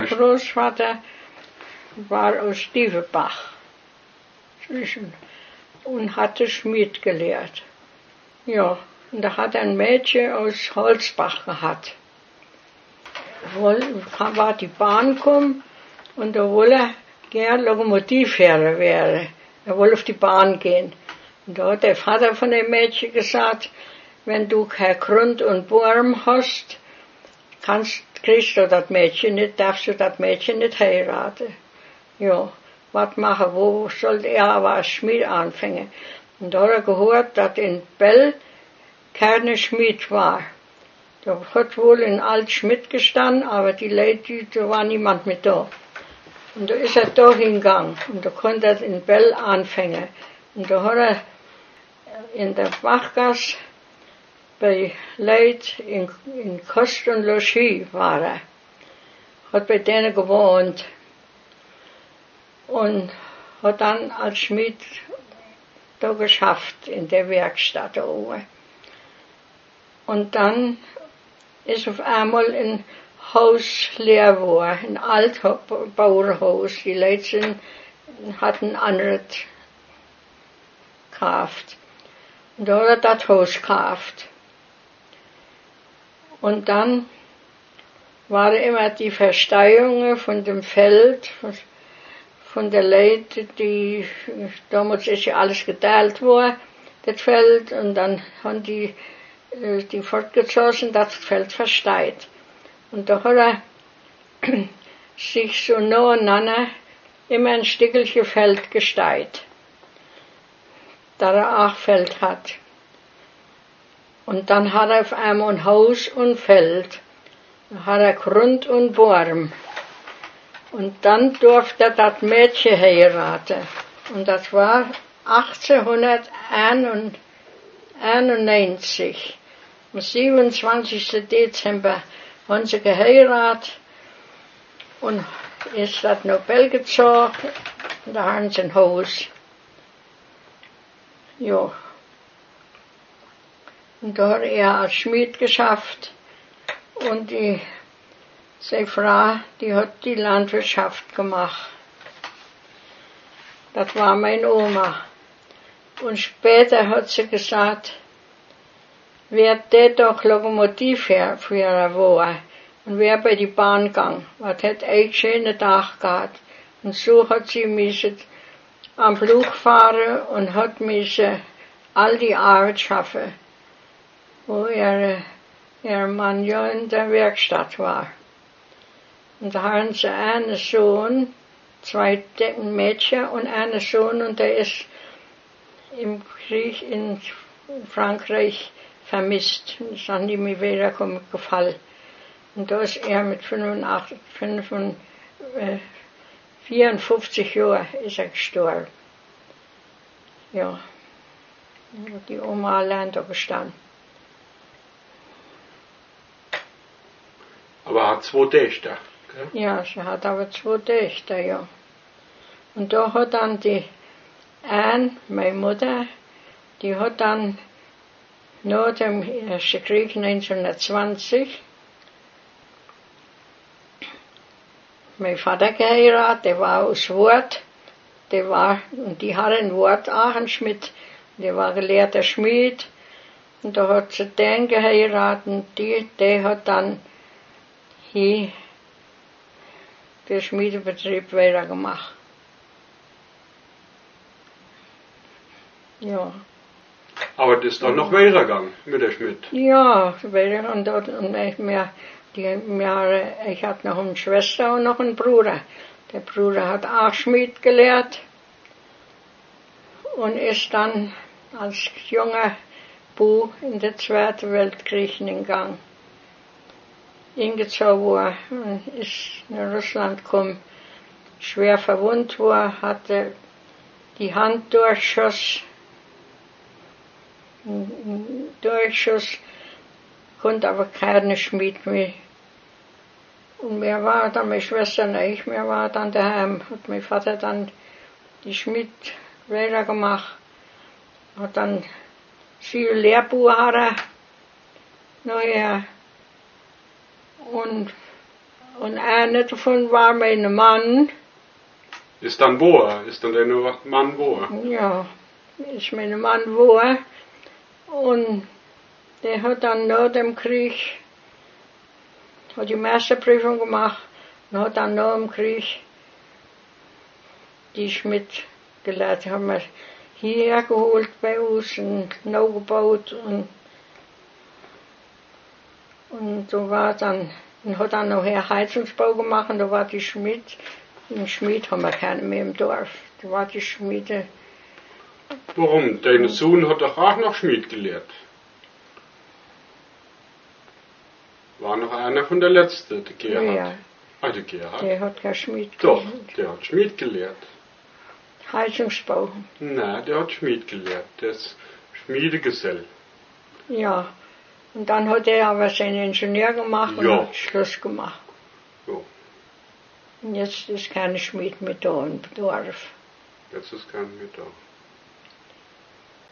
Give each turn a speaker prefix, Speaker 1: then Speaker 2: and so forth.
Speaker 1: Großvater war aus Stievenbach und hatte Schmied gelehrt. Ja, und da hat ein Mädchen aus Holzbach gehabt. War die Bahn gekommen und da wollte er gern Lokomotivfahrer werden. Er wollte auf die Bahn gehen. Und da hat der Vater von dem Mädchen gesagt, wenn du kein Grund und Wurm hast, kriegst du das Mädchen nicht, darfst du das Mädchen nicht heiraten. Ja, was machen, wo soll er aber als Schmied anfangen? Und da hat er gehört, dass in Bell keine Schmied war. Da hat wohl ein alt Schmied gestanden, aber die Leute, da war niemand mit da. Und da ist er da hingegangen und da konnte er in Bell anfangen. Und da hat er in der Bachgasse bei Leuten in Kost und Logis war er. Hat bei denen gewohnt. Und hat dann als Schmied da geschafft in der Werkstatt da oben. Und dann ist auf einmal ein Haus leer geworden, ein Altbauerhaus. Die Leute hatten anderes gekauft. Und da hat er das Haus gekauft. Und dann waren immer die Versteigerungen von dem Feld, von der Leute, die, damals ist ja alles geteilt worden, das Feld, und dann haben die fortgezogen, das Feld versteigt. Und da hat er sich so nacheinander immer ein Stückchen Feld gesteigt, da er auch Feld hat. Und dann hat er auf einmal ein Haus und Feld. Dann hat er Grund und Wurm. Und dann durfte er das Mädchen heiraten. Und das war 1891. Am 27. Dezember haben sie geheiratet und ist das Nobel gezogen. Da haben sie ein Haus. Ja. Und da hat er als Schmied geschafft. Und seine Frau, die hat die Landwirtschaft gemacht. Das war meine Oma. Und später hat sie gesagt, wer der doch Lokomotivführer war und wer bei die Bahn gegangen, was hat einen schönen Tag gehabt. Und so hat sie müssen am Flug fahren und hat müssen all die Arbeit schaffen, wo ihr Mann ja in der Werkstatt war. Und da haben sie einen Sohn, 2 Mädchen und einen Sohn, und der ist im Krieg in Frankreich vermisst. Das ist dann nicht mehr gefallen. Und da ist er mit 54 Jahren ist er gestorben. Ja. Die Oma allein da gestanden.
Speaker 2: Aber er hat 2 Töchter, gell?
Speaker 1: Ja, sie hat aber 2 Töchter, ja. Und da hat dann die Anne, meine Mutter, die hat dann nach dem Ersten Krieg 1920 mein Vater geheiratet, der war aus Wort, und die hat in Wort auch einen Schmied, der war gelehrter Schmied, und da hat sie den geheiratet, und der hat dann hier den Schmiedebetrieb weitergemacht. Ja.
Speaker 2: Aber das ist doch noch weitergegangen mit der Schmied.
Speaker 1: Ja, und ich hatte noch eine Schwester und noch einen Bruder. Der Bruder hat auch Schmied gelehrt und ist dann als junger Bub in den Zweiten Weltkrieg gegangen. Hingezogen war und ist nach Russland gekommen, schwer verwundet war, hatte die Hand durchschoss, konnte aber keine Schmied mehr. Und mir war dann, meine Schwester und ich, mir war dann daheim, hat mein Vater dann die Schmied weitergemacht, hat dann viel Lehrbuch nachher und Und einer davon war mein Mann.
Speaker 2: Ist dann Boer? Ist dann der nur Mann Boer?
Speaker 1: Ja, ist mein Mann Boer. Und der hat dann nach dem Krieg, hat die Meisterprüfung gemacht und hat dann nach dem Krieg die Schmidt gelernt. Haben wir hierher geholt bei uns und neu gebaut und so war dann, und hat dann noch Heizungsbau gemacht und da war die Schmied. Den Schmied haben wir keinen mehr im Dorf. Da war die Schmiede.
Speaker 2: Warum? Dein Sohn hat doch auch noch Schmied gelehrt. War noch einer von der Letzte, der Gerhard.
Speaker 1: Ja,
Speaker 2: Ah, der Gerhard?
Speaker 1: der hat kein Schmied
Speaker 2: Doch,
Speaker 1: gelehrt.
Speaker 2: der hat Schmied gelehrt.
Speaker 1: Heizungsbau.
Speaker 2: Nein, der hat Schmied gelehrt. Der ist Schmiedegesell.
Speaker 1: Ja. Und dann hat er aber seinen Ingenieur gemacht und
Speaker 2: Ja.
Speaker 1: hat Schluss gemacht.
Speaker 2: So,
Speaker 1: Und jetzt ist kein Schmied mehr da im Dorf.
Speaker 2: jetzt ist kein mehr da.